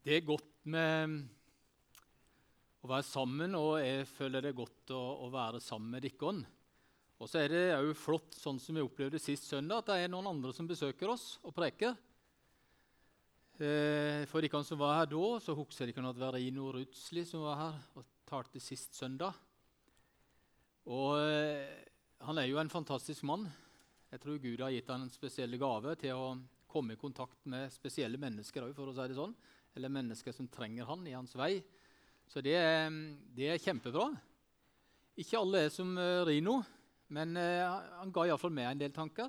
Det godt med å være sammen, og jeg føler det godt å være sammen med dere. Og så det jo flott, sånn som vi opplevde sist søndag, at det noen andre som besøker oss og preker. For de som var her da, så husker de at det var Rino Rudsli som var her og talte sist søndag. Og han jo en fantastisk mann. Jeg tror Gud har gitt han en spesiell gave til å komme i kontakt med spesielle mennesker, for å si det sånn. Eller mennesker som trenger han i hans vei. Så det kjempebra. Ikke alle som Rino, men han ga i hvert fall med en del tanker.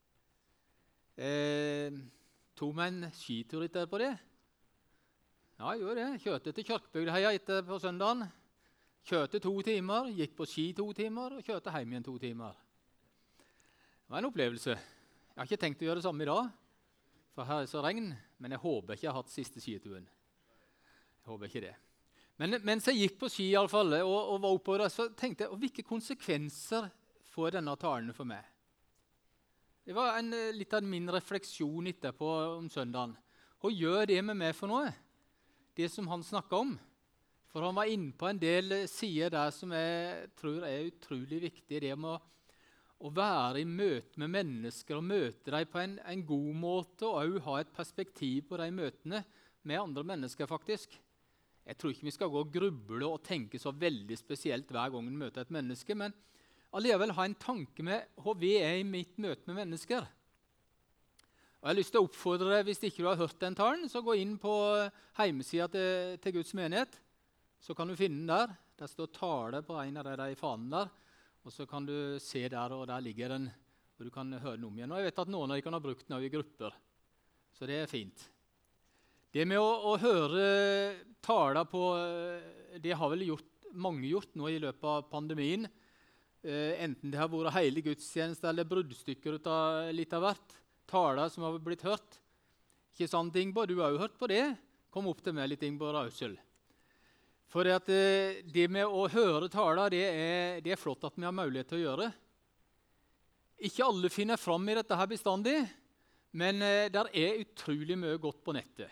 Tog meg en skitur etter på det. Ja, jeg gjorde det. Kjørte til Kjørkbygdheia etter på søndagen. Kjørte 2 timer, gikk på ski 2 timer, og kjørte hjem igjen 2 timer. Det var en opplevelse. Jeg har ikke tenkt å gjøre det samme i dag, for her så regn, men jeg håper ikke jeg har hatt siste skituren. Jeg håper ikke det. Men mens jeg gikk på ski i alle fall, og var oppe der, så tenkte jeg, hvilke konsekvenser får denne talen for meg? Det var litt av min refleksjon etterpå om søndagen. Hva gjør det med meg for noe? Det som han snakket om. For han var inne på en del sider der som jeg tror utrolig viktig. Det med å være i møte med mennesker og møte dem på en god måte, og også ha et perspektiv på de møtene med andre mennesker faktisk. Jeg tror ikke vi skal gå og gruble og tenke så veldig spesielt hver gang vi møter et menneske, men alligevel ha en tanke med hva vi i mitt møte med mennesker. Og jeg har lyst til å oppfordre deg, hvis ikke du har hørt den talen, så gå inn på hjemmesiden til Guds menighet, så kan du finne den der. Der står tale på en av de fanene der, og så kan du se der, og der ligger den, og du kan høre den om igjen. Og jeg vet at noen av de kan ha brukt den i grupper, så det fint. Det med å høre taler på, det har vel mange gjort nå i løpet av pandemien, enten det har vært hele gudstjeneste eller bruddstykker ut av litt av hvert, taler som har blitt hørt. Ikke sant, Ingeborg? Du har jo hørt på det. Kom opp til meg litt, Ingeborg Rausel. For det med å høre taler, det flott at vi har mulighet til å gjøre. Ikke alle finner fram i dette her bestandig, men der utrolig mye godt på nettet.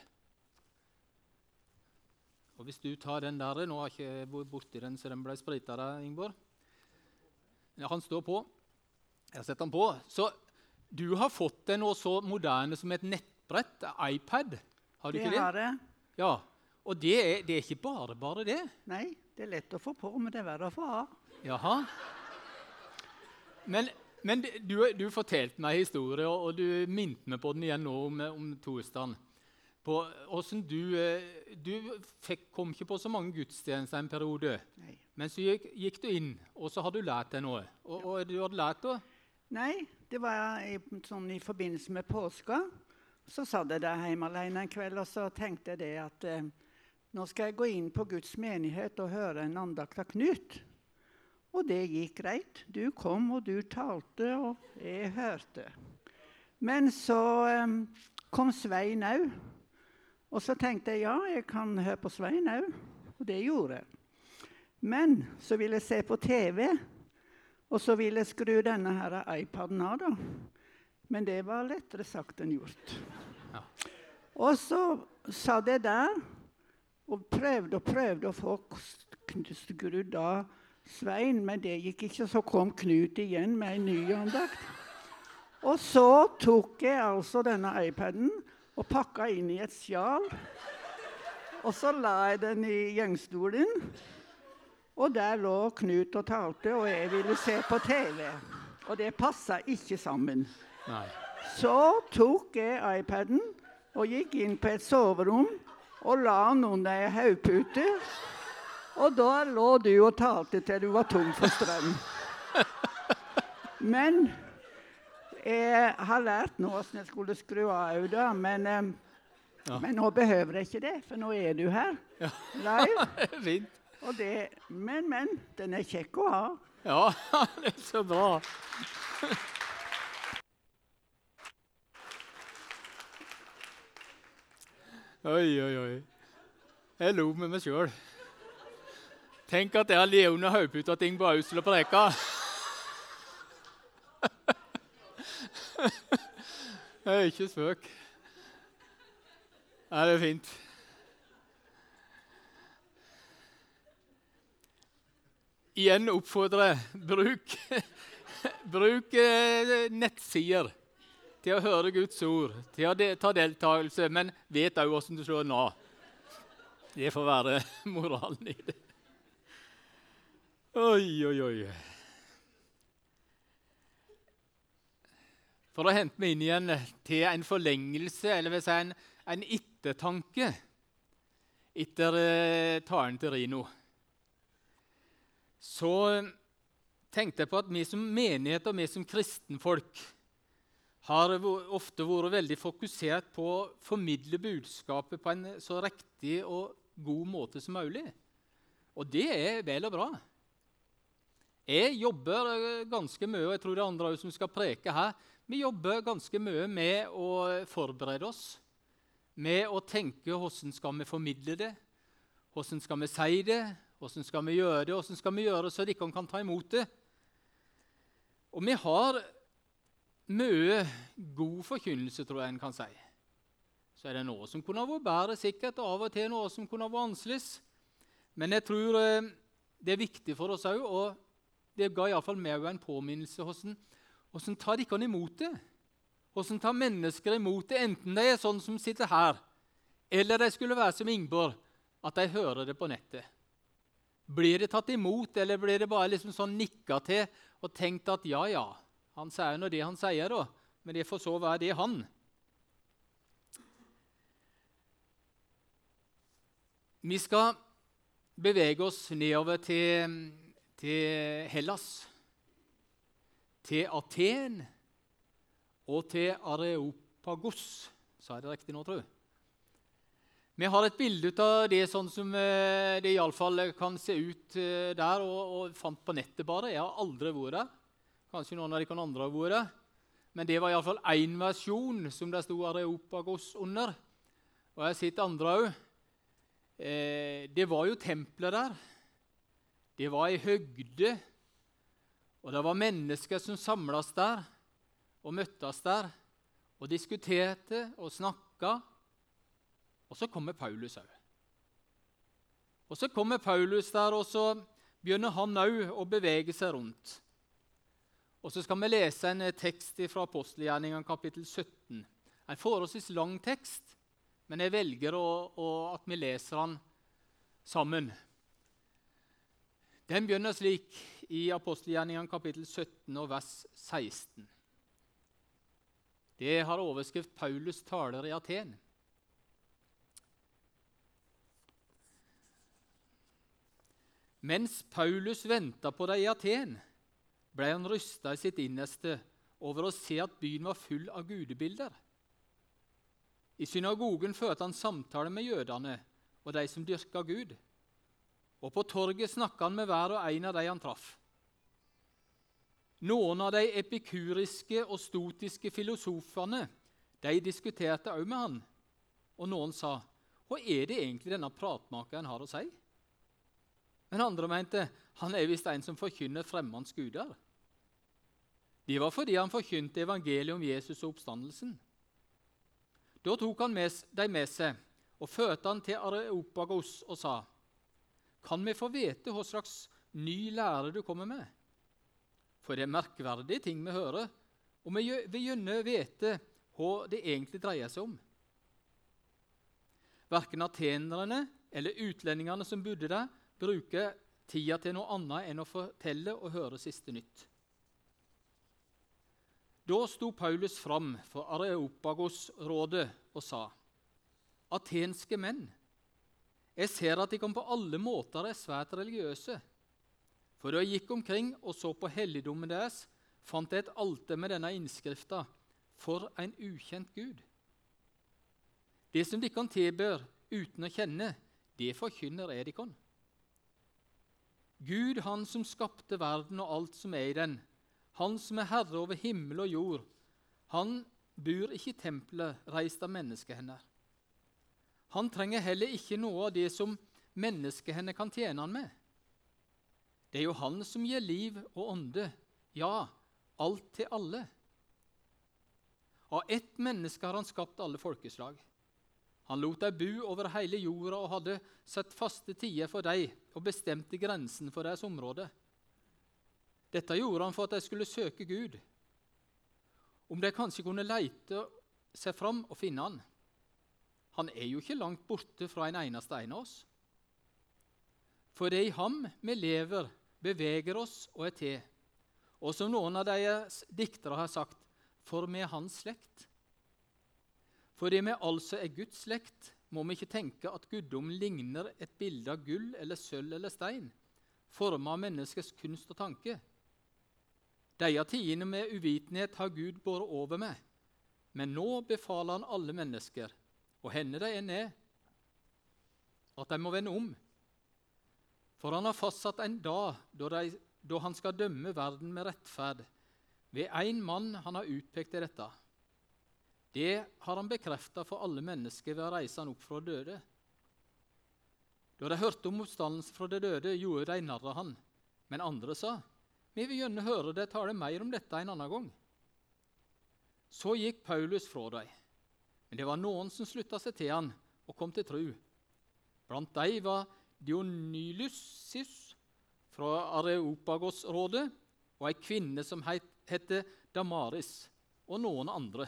Og hvis du tar den der, nå har jeg ikke vært borti den, så den ble spritet der, Ingeborg. Ja, han står på. Jeg har sett den på. Så du har fått den så moderne som et nettbrett, iPad. Har du ikke det? Det har jeg. Ja. Og det ikke bare det? Nei, det lett å få på, men det verre å få av. Jaha. Men du fortalte meg historie, og du minte meg på den igjen nå om torsdagen. På hvordan du kom ikke på så mange gudstjenester en periode. Nei. Men så gikk du inn, og så har du lært deg noe. Og du hadde lært det? Nei, det var i forbindelse med påska. Så satt jeg der hjemme alene en kveld, og så tenkte jeg det at nå skal jeg gå inn på Guds menighet og høre en andakt av Knut. Og det gikk greit. Du kom, og du talte, og jeg hørte. Men så kom Svein òg. Og så tenkte jeg, ja, jeg kan høre på Svein òg. Og det gjorde jeg. Men så ville jeg se på TV, og så ville jeg skru denne her iPaden av da. Men det var lettere sagt enn gjort. Ja. Og så satt jeg der, og prøvde å få skrudd av Svein, men det gikk ikke, så kom Knut igjen med en ny andakt. Og så tok jeg altså denne iPaden og pakket inn i et sjal, og så la jeg den i gjengstolen, og der lå Knut og talte, og jeg ville se på TV, og det passet ikke sammen. Nei. Så tok jeg iPaden og gikk inn på et soverom, og la den under en haugpute, og da lå du og talte til du var tom for strøm. Men jeg har lært nå hvordan jeg skulle skru av da, men nå behøver jeg ikke det, for nå du her. Ja, live. Fint. Og men, den kjekk å ha. Ja, det så bra. Oi. Jeg lo med meg selv. Tenk at jeg har levende høyputt at ting på Øsel og preka. Det ikke spøk. Ja, det fint. igjen oppfordre, bruk nettsider til å høre Guds ord, til å ta deltakelse, men vet også hvordan du slår den av. Det får være moralen i det. Oi, oi, oi. For å hente meg inn igjen til en forlengelse, eller vil si en ettertanke, etter talen til Rino, så tenkte jeg på at vi som menighet og vi som kristenfolk har ofte vært veldig fokusert på å formidle budskapet på en så riktig og god måte som mulig. Og det er vel og bra. Jeg jobber ganske mye, og jeg tror det er andre som skal preke her, vi jobber ganske mye med å forberede oss, med å tenke hvordan skal vi formidle det, hvordan skal vi si det, hvordan skal vi gjøre det, hvordan skal vi gjøre det så de kan ta imot det. Og vi har mye god forkynnelse, tror jeg en kan si. Så er det noe som kunne vært bedre sikkert, og av og til noe som kunne vært vanskeligst. Men jeg tror det er viktig for oss også, og det ga i hvert fall meg en påminnelse hvordan tar de ikke imot det? Hvordan tar mennesker imot det, enten de er sånn som sitter her, eller de skulle være som Ingeborg, at de hører det på nettet. Blir det tatt imot, eller blir det bare liksom sånn nikket til og tenkt at ja, han sier nå det han sier da, men det får så være det han. Vi skal bevege oss nedover til Hellas, til Aten og til Areopagos. Sa jeg det riktig nå, tror jeg? Vi har et bilde av det sånn som det i alle fall kan se ut der, og fant på nettet bare. Jeg har aldri vært der. Kanskje noen av de andre har vært der. Men det var i alle fall en versjon som det stod Areopagos under. Og jeg har sett andre også. Det var jo templer der. Det var i høgde. Og det var mennesker som samles der og møttes der og diskuterte og snakket. Og så kommer Paulus også. Og så kommer Paulus der, og så begynner han også å bevege seg rundt. Og så skal vi lese en tekst fra Apostelgjerningene kapittel 17. En forholdsvis lang tekst, men jeg velger at vi leser den sammen. Den begynner slik i Apostelgjerningene kapittel 17 og vers 16. Det har overskrift Paulus taler i Aten. Mens Paulus ventet på det i Aten, ble han rystet i sitt innerste over å se at byen var full av gudebilder. I synagogen førte han samtale med jødene og de som dyrket Gud. Og på torget snakket han med hver og en av de han traff. Noen av de epikuriske og stotiske filosofene, de diskuterte også med han. Og noen sa, hva er det egentlig denne pratmakeren har å si? Men andre mente, han er visst en som forkynner fremmands guder. Det var fordi han forkynte evangeliet om Jesus og oppstandelsen. Da tok han dem med seg og førte han til Areopagos og sa, kan vi få vite hva slags ny lære du kommer med? For det er merkverdige ting vi hører, og vi vil gjerne vite hva det egentlig dreier seg om. Hverken atenerne eller utlendingene som bodde der, bruker tida til noe annet enn å fortelle og høre siste nytt. Da sto Paulus fram for Areopagos-rådet og sa, atenske menn, jeg ser at de på alle måter er svært religiøse. For da jeg gikk omkring og så på helligdommen deres, fant jeg et alter med denne innskriften, for en ukjent Gud. Det som de kan tilber uten å kjenne, det forkynner jeg de kan. Gud, han som skapte verden og alt som er i den, han som er herre over himmel og jord, han bor ikke i tempelet reist av menneskehender. Han trenger heller ikke noe av det som menneskehender kan tjene han med. Det er jo han som gir liv og ånde, ja, alt til alle. Av ett menneske har han skapt alle folkeslag. Han lot dem bo over hele jorda og hadde satt faste tider for dem og bestemte grensen for deres område. Dette gjorde han for at de skulle søke Gud. Om de kanskje kunne leite seg fram og finne han. Han er jo ikke langt borte fra en eneste av oss. For det er i ham vi lever, beveger oss og er til. Og som noen av deres diktere har sagt, for vi er hans slekt. Fordi vi altså er Guds slekt, må vi ikke tenke at guddom ligner et bilde av gull eller sølv eller stein, formet av menneskets kunst og tanke. Deia tidene med uvitenhet har Gud båret over med, men nå befaler han alle mennesker, og henne de er, at de må vende om. For han har fastsatt en dag da han skal dømme verden med rettferd, ved en mann han har utpekt til dette. Det har han bekreftet for alle mennesker ved å reise han opp fra døde. Da de hørte om oppstandelsen fra de døde, gjorde de narr av han. Men andre sa, vi vil gjerne høre deg tale mer om dette en annen gang. Så gikk Paulus fra dem. Men det var noen som sluttet seg til han og kom til tro. Blant dem var Dionysius fra Areopagos-rådet og en kvinne som hette Damaris, og noen andre.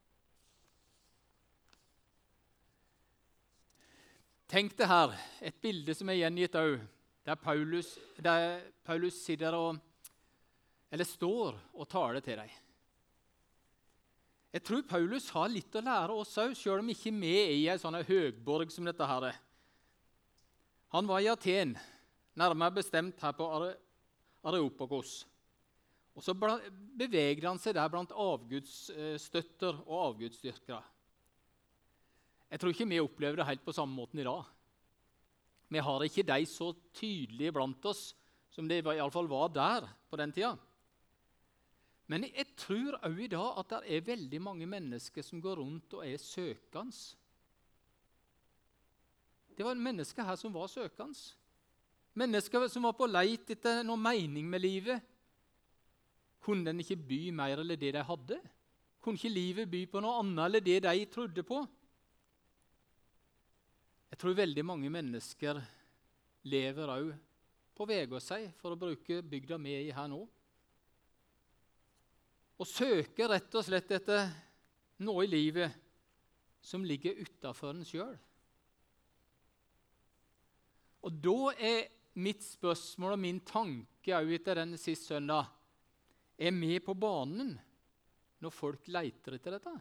Tenk det her, et bilde som er gjengitt også, der Paulus sitter eller står og taler til deg. Jeg tror Paulus har litt å lære oss også, selv om ikke vi er i en sånn høgborg som dette her. Han var i Aten, nærmere bestemt her på Areopagos. Og så bevegde han seg der blant avgudsstøtter og avgudsdyrkere. Jeg tror ikke vi opplever det helt på samme måten i dag. Vi har ikke de så tydelige blant oss som det i alle fall var der på den tida. Men jeg tror også i dag at det er veldig mange mennesker som går rundt og er søkende. Det var mennesker her som var søkende. Mennesker som var på leit etter noen mening med livet. Kunne den ikke by mer eller det de hadde? Kunne ikke livet by på noe annet eller det de trodde på? Jeg tror veldig mange mennesker lever også på vega seg, for å bruke bygda vi er i her nå. Og søker rett og slett etter noe i livet som ligger utenfor en selv. Og da er mitt spørsmål og min tanke også etter denne siste søndag, er vi på banen når folk leter etter dette?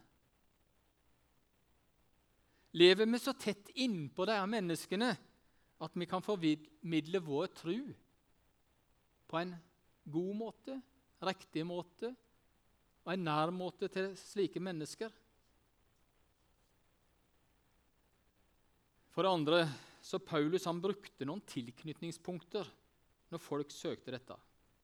Lever vi så tett innpå de her menneskene at vi kan formidle vår tro på en god måte, riktig måte og en nær måte til slike mennesker? For det andre, så Paulus han brukte noen tilknytningspunkter når folk søkte dette.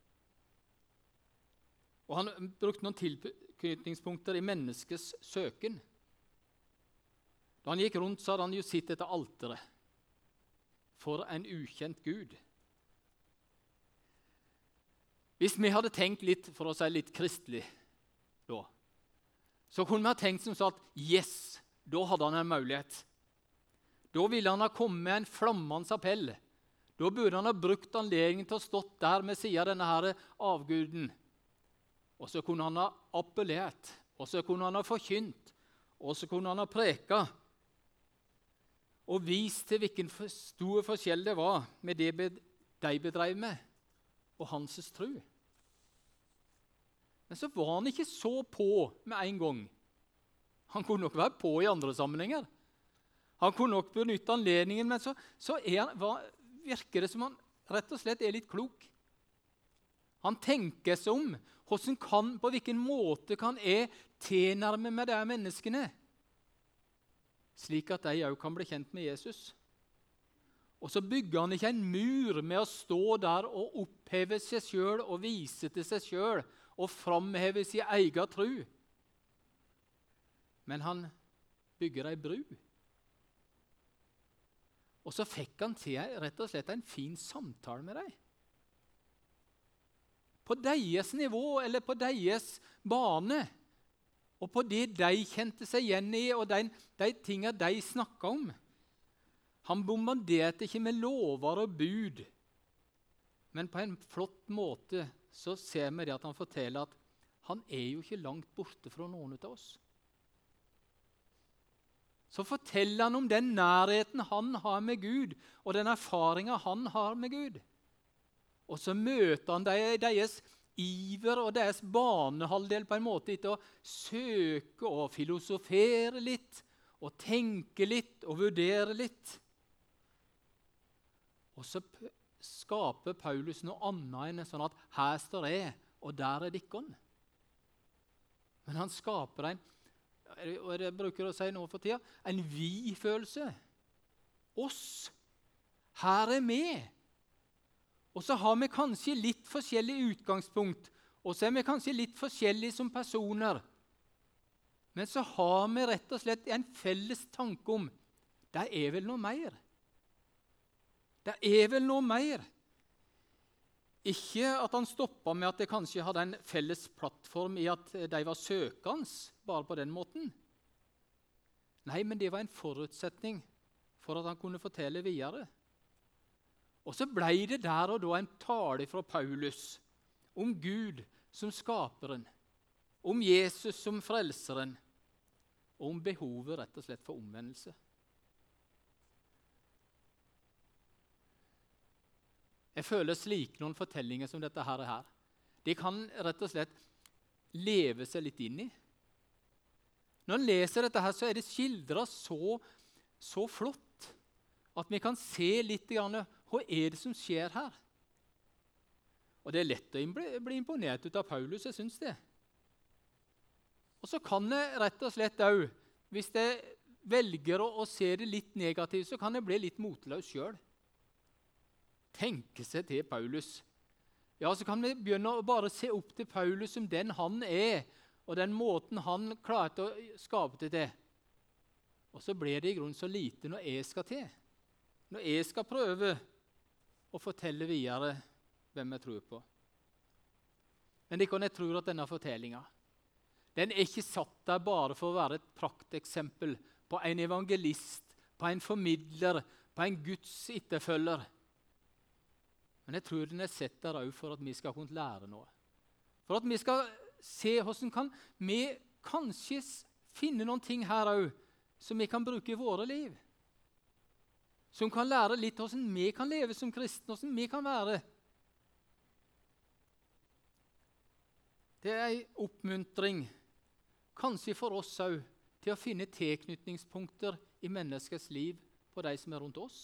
Og han brukte noen tilknytningspunkter i menneskets søken. Da han gikk rundt, så hadde han jo sett etter alteret for en ukjent Gud. Hvis vi hadde tenkt litt, for å si litt kristelig, da, så kunne vi ha tenkt som sagt, yes, da hadde han en mulighet. Da ville han ha kommet med en flammende appell. Da burde han ha brukt anledningen til å stått der med siden av denne her avguden. Og så kunne han ha appellert, og så kunne han ha forkynt, og så kunne han ha preket, og vist til hvilken stor forskjell det var med det de bedrev med, og hans tro. Men så var han ikke så på med en gang. Han kunne nok være på i andre sammenhenger. Han kunne nok benytte anledningen, men så virker det som han rett og slett er litt klok. Han tenker seg om. På hvilken måte kan jeg tilnærme meg de menneskene? Slik at de også kan bli kjent med Jesus. Og så bygger han ikke en mur med å stå der og oppheve seg selv og vise til seg selv og framheve sin egen tro. Men han bygger en bru. Og så fikk han til rett og slett en fin samtale med dem. På deres nivå eller på deres bane. Og på det de kjente seg igjen i, og de tingene de snakket om. Han bombarderte ikke med lover og bud, men på en flott måte så ser vi det at han forteller at han er jo ikke langt borte fra noen av oss. Så forteller han om den nærheten han har med Gud, og den erfaringen han har med Gud. Og så møter han deres iver og deres banehalvdel på en måte etter å søke og filosofere litt, og tenke litt og vurdere litt. Og så skaper Paulus noe annet enn sånn at her står jeg, og der er dikkon. Men han skaper og jeg bruker å si nå for tida, en vi-følelse. Oss. Her er vi. Og så har vi kanskje litt forskjellig utgangspunkt, og så er vi kanskje litt forskjellige som personer. Men så har vi rett og slett en felles tanke om, det er vel noe mer. Det er vel noe mer. Ikke at han stoppet med at de kanskje hadde en felles plattform i at de var søkende, bare på den måten. Nei, men det var en forutsetning for at han kunne fortelle videre. Og så ble det der og da en tale fra Paulus om Gud som skaperen, om Jesus som frelseren, og om behovet rett og slett for omvendelse. Jeg føler slik noen fortellinger som dette her. De kan rett og slett leve seg litt inn i. Når en leser dette her, så er det skildret så flott at vi kan se litt grann, hva er det som skjer her. Og det er lett å bli imponert ut av Paulus, jeg synes det. Og så kan jeg rett og slett også, hvis jeg velger å se det litt negativt, så kan jeg bli litt motløs selv. Tenke seg til Paulus. Ja, så kan vi begynne å bare se opp til Paulus som den han er, og den måten han klarte å skape det til. Og så blir det i grunnen så lite når jeg skal til. Når jeg skal prøve å fortelle videre hvem jeg tror på. Men jeg tror at denne fortellingen, den er ikke satt der bare for å være et prakteksempel på en evangelist, på en formidler, på en Guds etterfølger. Men jeg tror den er sett der også for at vi skal kunne lære noe. For at vi skal se hvordan kan vi kanskje finne noen ting her også, som vi kan bruke i våre liv. Som kan lære litt hvordan vi kan leve som kristne, hvordan vi kan være. Det er en oppmuntring, kanskje for oss også, til å finne tilknytningspunkter i menneskets liv på de som er rundt oss.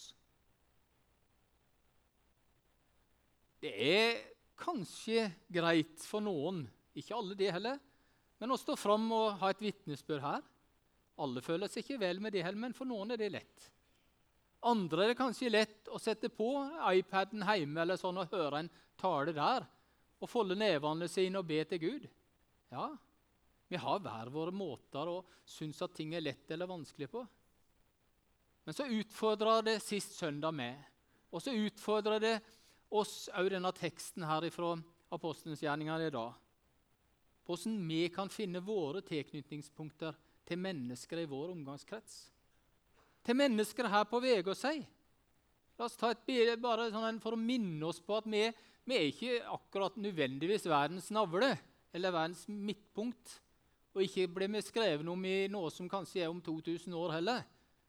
Det er kanskje greit for noen, ikke alle det heller, men å stå fram og ha et vitnesbyrd her. Alle føler seg ikke vel med det heller, men for noen er det lett. Andre er det kanskje lett å sette på iPaden hjemme eller sånn og høre en tale der, og folde nevene sine og be til Gud. Ja, vi har hver våre måter og synes at ting er lett eller vanskelig på. Men så utfordrer det sist søndag med, og så utfordrer det oss også denne teksten her fra Apostelens gjerninger i dag, på hvordan vi kan finne våre tilknytningspunkter til mennesker i vår omgangskrets. Til mennesker her på Vegårshei. La oss ta et bilde bare sånn for å minne oss på at vi er ikke akkurat nødvendigvis verdens navle, eller verdens midtpunkt, og ikke ble vi skrevet om i noe som kanskje er om 2000 år heller.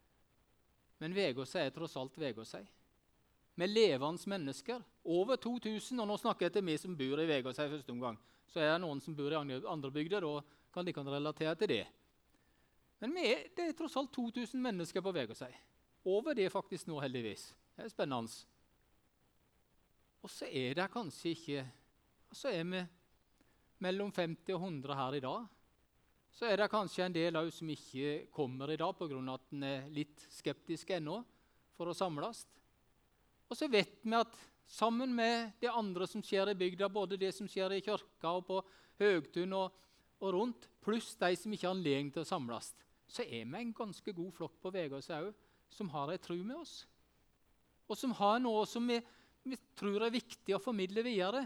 Men Vegårshei er tross alt Vegårshei. Med levende mennesker, over 2000, og nå snakker jeg til meg som bor i Vegårshei første omgang, så er det noen som bor i andre bygder, og de kan relatere til det. Men det er tross alt 2000 mennesker på Vegårshei. Over det faktisk nå heldigvis. Det er spennende. Og så er det kanskje ikke, så er vi mellom 50 og 100 her i dag. Så er det kanskje en del også som ikke kommer i dag på grunn av at den er litt skeptisk ennå for å samles. Og så vet vi at sammen med det andre som skjer i bygda, både det som skjer i kirka og på Høgtun og rundt, pluss de som ikke har anledning til å samles, så er vi en ganske god flokk på Vegårshei også, som har en tro med oss. Og som har noe som vi tror er viktig å formidle videre.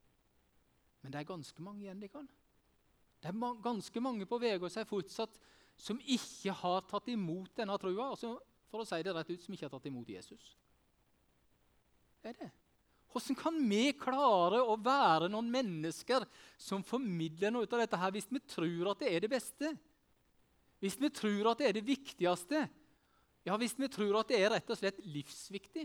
Men det er ganske mange igjen de kan. Det er ganske mange på Vegårshei fortsatt som ikke har tatt imot denne troa, altså for å si det rett ut, som ikke har tatt imot Jesus. Det er det. Hvordan kan vi klare å være noen mennesker som formidler noe ut av dette her, hvis vi tror at det er det beste? Hvis vi tror at det er det viktigste? Ja, hvis vi tror at det er rett og slett livsviktig?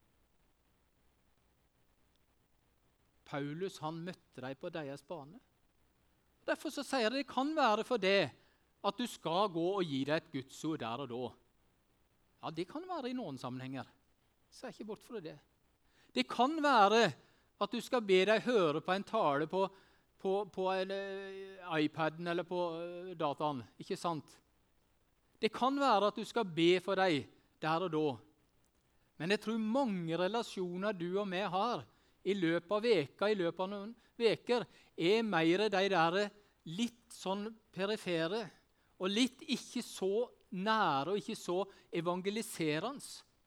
Paulus, han møtte deg på deres bane. Derfor så sier det kan være for det at du skal gå og gi deg et Gudsord der og da. Ja, det kan være i noen sammenhenger. Se ikke bort fra det. Det kan være at du skal be deg høre på en tale på iPaden eller på dataen. Ikke sant? Det kan være at du skal be for deg der og da. Men jeg tror mange relasjoner du og vi har i løpet av veka, i løpet av noen veker, er mer de der litt sånn perifere, og litt ikke så nære og ikke så evangeliserende.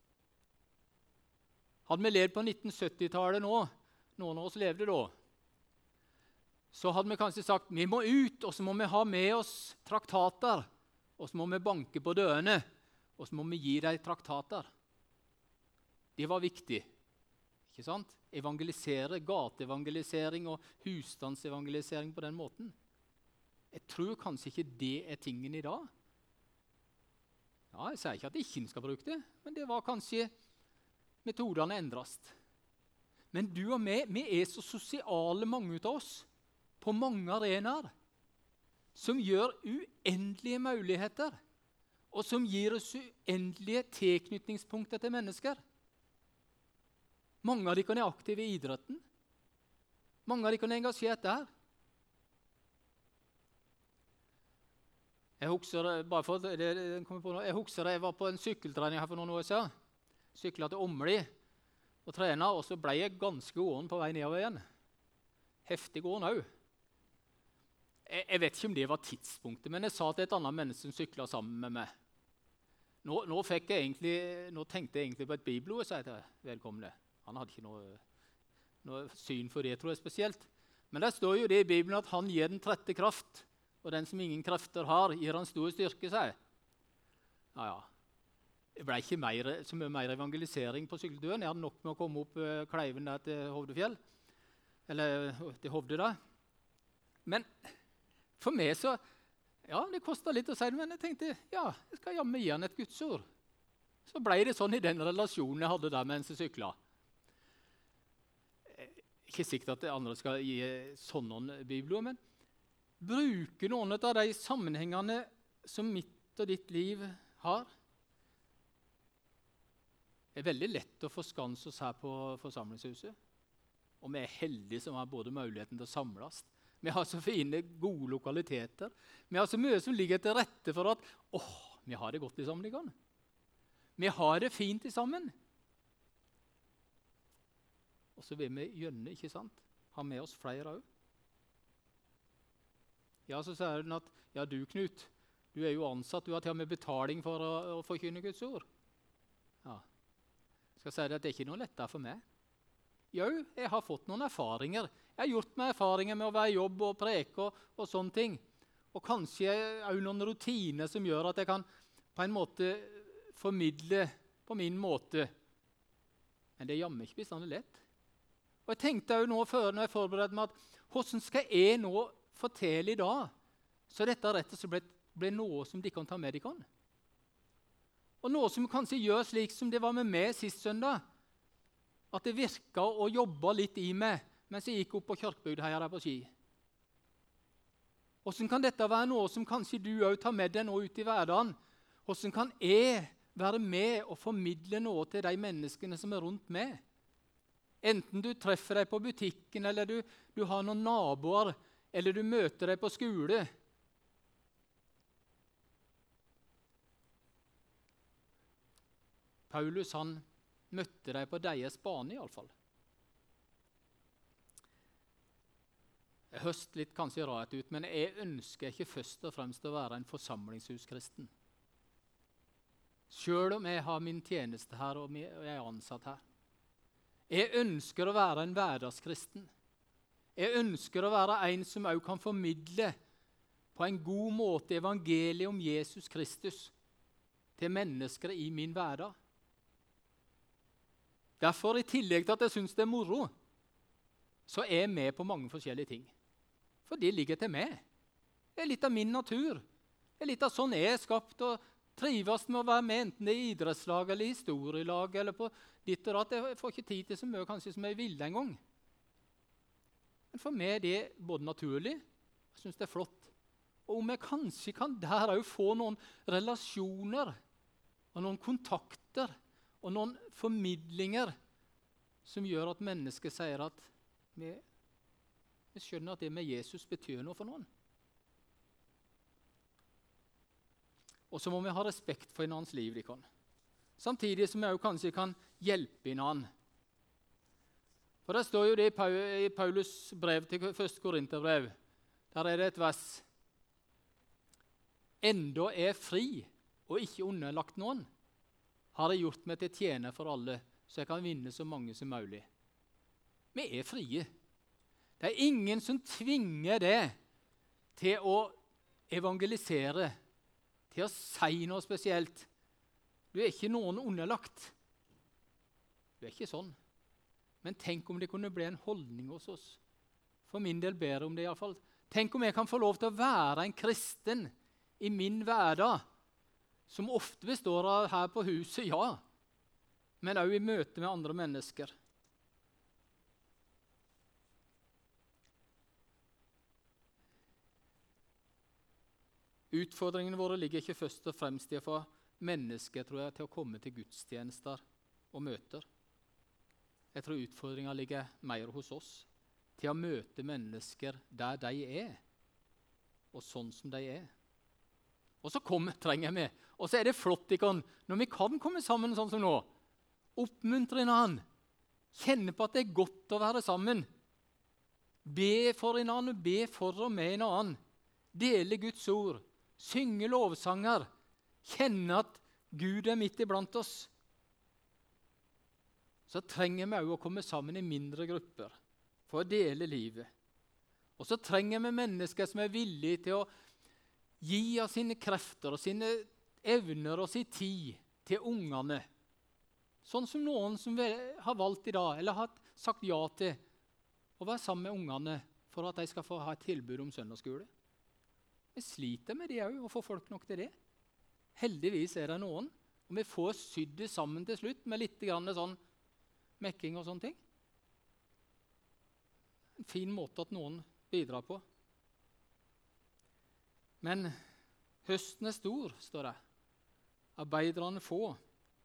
Hadde vi levd på 1970-tallet nå, noen av oss levde da, så hadde vi kanskje sagt, vi må ut, og så må vi ha med oss traktater, og så må vi banke på dørene, og så må vi gi dem traktater. Det var viktig, ikke sant? Evangelisere, gateevangelisering og husstandsevangelisering på den måten. Jeg tror kanskje ikke det er tingen i dag. Ja, jeg sier ikke at ikke skal bruke det, men det var kanskje metodene endres. Men du og vi er så sosiale, mange av oss, på mange arenaer, som gjør uendelige muligheter, og som gir oss uendelige tilknytningspunkter til mennesker. Mange av de kan være aktive i idretten. Mange av de kan være engasjert der. Jeg husker jeg var på en sykkeltrening her for noen år siden. Syklet til Åmli og trenet, og så ble jeg ganske gående på vei nedover igjen. Heftig gående også. Jeg vet ikke om det var tidspunktet, men jeg sa til et annet menneske som syklet sammen med meg. Nå tenkte jeg egentlig på et bibelord, sa jeg til velkomne. Han hadde ikke noe syn for det, tror jeg spesielt. Men der står jo det i Bibelen at han gir den trette kraft, og den som ingen krefter har, gir han stor styrke, sier. Ja. Det ble ikke så mye mer evangelisering på sykkelturen. Jeg hadde nok med å komme opp Kleiven der til Hovdefjell, eller til Hovde da. Men for meg så, ja, det kostet litt å si det, men jeg tenkte, ja, jeg skal jammen gi han et Gudsord. Så ble det sånn i den relasjonen jeg hadde der mens jeg syklet. Ikke sikkert at andre skal gi sånne bibelord, men bruke noen av de sammenhengene som mitt og ditt liv har. Det er veldig lett å forskanse oss her på forsamlingshuset, og vi er heldige som har både muligheten til å samles. Vi har så fine, gode lokaliteter. Vi har så mye som ligger til rette for at vi har det godt i sammen. Vi har det fint i sammen. Og så vil vi gjerne, ikke sant? Ha med oss flere også. Ja, så sier hun at, ja du Knut, du er jo ansatt, du har til og med betaling for å forkynne Guds ord. Ja, jeg skal si det at det er ikke noe lettere for meg. Jo, jeg har fått noen erfaringer. Jeg har gjort meg erfaringer med å være i jobb og preke og sånne ting. Og kanskje også noen rutiner som gjør at jeg kan på en måte formidle på min måte. Men det er jammen ikke bestandig lett. Og jeg tenkte jo nå før når jeg forberedte meg at hvordan skal jeg nå fortelle i dag, så dette rett og slett blir noe som de kan ta med de kan. Og noe som kanskje gjør slik som det var med meg sist søndag, at det virket å jobbe litt i meg mens jeg gikk opp på Kjørkbygdheia der på Ski. Hvordan kan dette være noe som kanskje du også tar med deg nå ut i hverdagen? Hvordan kan jeg være med og formidle noe til de menneskene som er rundt meg? Enten du treffer deg på butikken, eller du har noen naboer, eller du møter deg på skole. Paulus, han møtte deg på deres bane i alle fall. Jeg høst litt kanskje rart ut, men jeg ønsker ikke først og fremst å være en forsamlingshuskristen. Selv om jeg har min tjeneste her og jeg er ansatt her. Jeg ønsker å være en hverdagskristen. Jeg ønsker å være en som også kan formidle på en god måte evangeliet om Jesus Kristus til mennesker i min hverdag. Derfor, i tillegg til at jeg synes det er moro, så er jeg med på mange forskjellige ting. For det ligger til meg. Det er litt av min natur. Det er litt av sånn jeg er skapt, og trives med å være med, enten det er idrettslag eller historielag, eller på ditt og datt. Jeg får ikke tid til så mye kanskje som jeg ville en gang. Men for meg er det både naturlig, jeg synes det er flott. Og om jeg kanskje kan der også få noen relasjoner, og noen kontakter, og noen formidlinger, som gjør at mennesker sier at vi skjønner at det med Jesus betyr noe for noen. Og så må vi ha respekt for en annens liv. Samtidig som vi også kanskje kan hjelpe en annen. For det står jo det i Paulus brev til 1. Korinterbrev. Der er det et vers. Enda er fri og ikke underlagt noen, har det gjort meg til tjener for alle, så jeg kan vinne så mange som mulig. Vi er frie. Det er ingen som tvinger det til å evangelisere, til å si noe spesielt. Du er ikke noen underlagt. Du er ikke sånn. Men tenk om det kunne bli en holdning hos oss. For min del ber jeg om det i alle fall. Tenk om jeg kan få lov til å være en kristen i min hverdag, som ofte består av her på huset, ja, men også i møte med andre mennesker. Utfordringene våre ligger ikke først og fremst i å få mennesker, tror jeg, til å komme til gudstjenester og møter. Jeg tror utfordringen ligger mer hos oss, til å møte mennesker der de er, og sånn som de er. Og så trenger vi, og så er det flott når vi kan komme sammen sånn som nå, oppmuntre en annen, kjenne på at det er godt å være sammen, be for en annen, be for og med en annen, dele Guds ord, synge lovsanger, kjenne at Gud er midt iblant oss. Så trenger vi også å komme sammen i mindre grupper for å dele livet. Og så trenger vi mennesker som er villige til å gi av sine krefter og sine evner og sin tid til ungene. Sånn som noen som har valgt i dag, eller har sagt ja til å være sammen med ungene for at de skal få ha et tilbud om søndagsskole. Vi sliter med det også, og får folk nok til det. Heldigvis er det noen, og vi får sydd det sammen til slutt med litt sånn mekking og sånne ting. En fin måte at noen bidrar på. Men høsten er stor, står det. Arbeiderne få.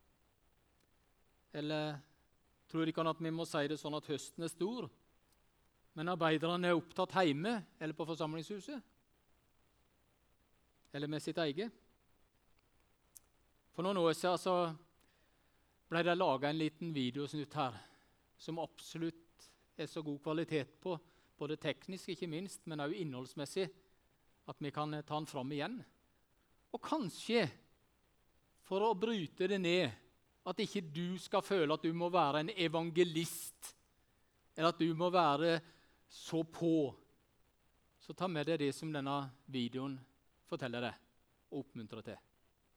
Eller tror ikke at vi må si det sånn at høsten er stor, men arbeiderne er opptatt hjemme eller på forsamlingshuset, eller med sitt eget. For noen år siden så ble det laget en liten videosnutt her, som absolutt er så god kvalitet på, både teknisk ikke minst, men også innholdsmessig, at vi kan ta den fram igjen. Og kanskje, for å bryte det ned, at ikke du skal føle at du må være en evangelist, eller at du må være så på, så ta med deg det som denne videoen forteller deg, og oppmuntrer til.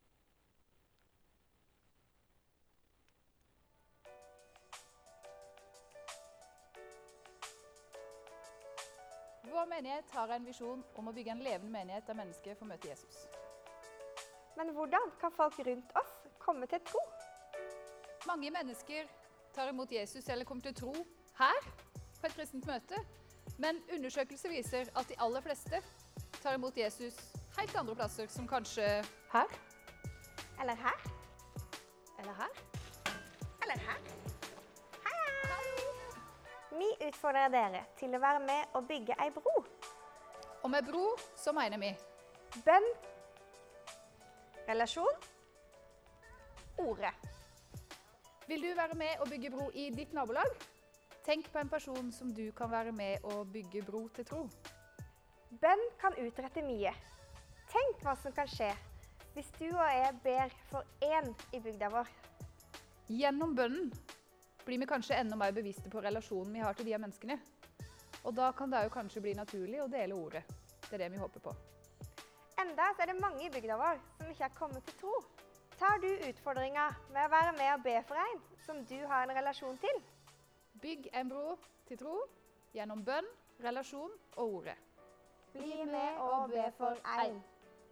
Vår menighet har en visjon om å bygge en levende menighet der mennesker får møte Jesus. Men hvordan kan folk rundt oss komme til tro? Mange mennesker tar imot Jesus eller kommer til tro her på et kristent møte, men undersøkelser viser at de aller fleste tar imot Jesus helt andre plasser, som kanskje her, Eller her? eller her. Eller her? Hei! Vi utfordrer dere til å være med og bygge ei bro. Og med bro så mener vi Bønn, relasjon, ordet. Vil du være med og bygge bro i ditt nabolag? Tenk på en person som du kan være med og bygge bro til tro. Bønn kan utrette mye. Tenk hva som kan skje hvis du og jeg ber for én i bygda vår. Gjennom bønnen blir vi kanskje enda mer bevisste på relasjonen vi har til de av menneskene. Og da kan det jo kanskje bli naturlig å dele ordet. Det er det vi håper på. Enda så er det mange i bygda vår som ikke har kommet til tro. Tar du utfordringen med å være med og be for en som du har en relasjon til? Bygg en bro til tro gjennom bønn, relasjon og ordet. Bli med og be for en.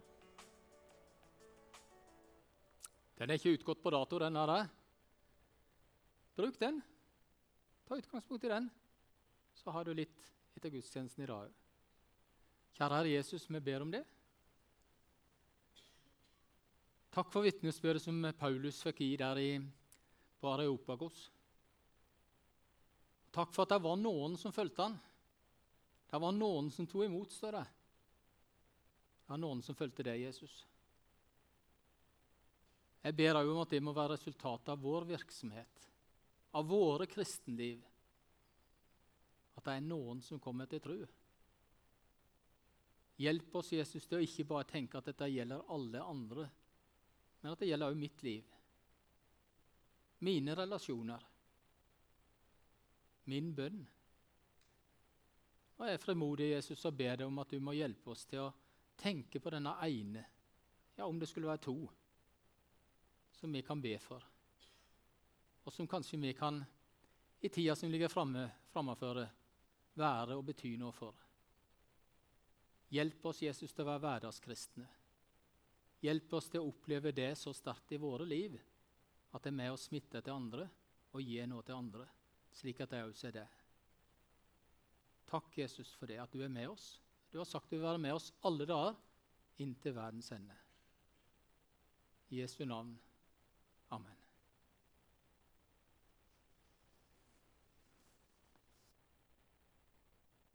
Den er ikke utgått på dato, den her. Bruk den. Ta utgangspunkt i den. Så har du litt etter gudstjenesten i dag. Kjære Herre Jesus, vi ber om det. Takk for vitnesbyrdet som Paulus fikk gi der på Areopagos. Takk for at det var noen som følte han. Det var noen som tog imot, står det. Det var noen som følte det, Jesus. Jeg ber deg om at det må være resultatet av vår virksomhet, av våre kristenliv, at det er noen som kommer til tro. Hjelp oss, Jesus, til å ikke bare tenke at dette gjelder alle andre, men at det gjelder også mitt liv, mine relasjoner, min bønn. Og jeg er fremodig, Jesus, og ber deg om at du må hjelpe oss til å tenke på denne ene, ja, om det skulle være to, som vi kan be for, og som kanskje vi kan, i tida som ligger fremmeføre, være og bety noe for. Hjelp oss, Jesus, til å være hverdagskristne. Hjelp oss til å oppleve det så sterkt i våre liv, at det er med å smitte til andre og gi noe til andre, slik at det også er det. Takk, Jesus, for det, at du er med oss. Du har sagt du vil være med oss alle dager, inntil verdens ende. I Jesu navn.